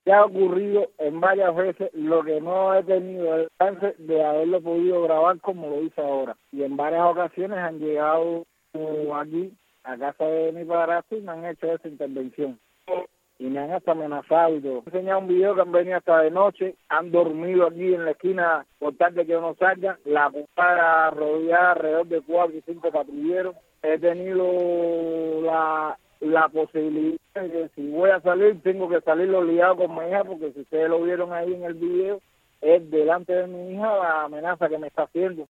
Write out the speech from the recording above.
Ya ha ocurrido en varias veces, lo que no he tenido el chance de haberlo podido grabar como lo hice ahora. Y en varias ocasiones han llegado aquí, a casa de mi padrastro, y me han hecho esa intervención. Y me han hasta amenazado y todo. Me han enseñado un video que han venido hasta de noche, han dormido aquí en la esquina por tal de que yo no salga, la cuadra rodeada alrededor de 4 y 5 patrulleros. He tenido la posibilidad de que si voy a salir, tengo que salir obligado con mi hija, porque si ustedes lo vieron ahí en el video, es delante de mi hija la amenaza que me está haciendo.